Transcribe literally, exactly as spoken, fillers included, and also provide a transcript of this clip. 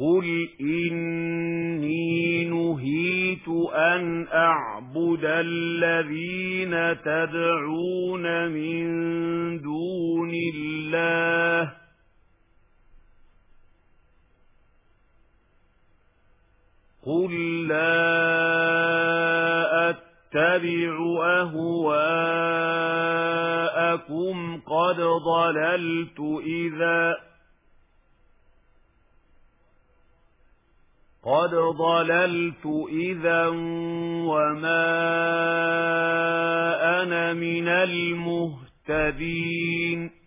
قُلْ إِنِّي نُهِيتُ أَنْ أَعْبُدَ الَّذِينَ تَدْعُونَ مِن دُونِ اللَّهِ قُل لَّا أَتَّبِعُ أَهْوَاءَكُمْ قَدْ ضَلَلْتُ إِذًا قَدْ ضَلَلْتُ إِذًا وَمَا أَنَا مِنَ الْمُهْتَدِينَ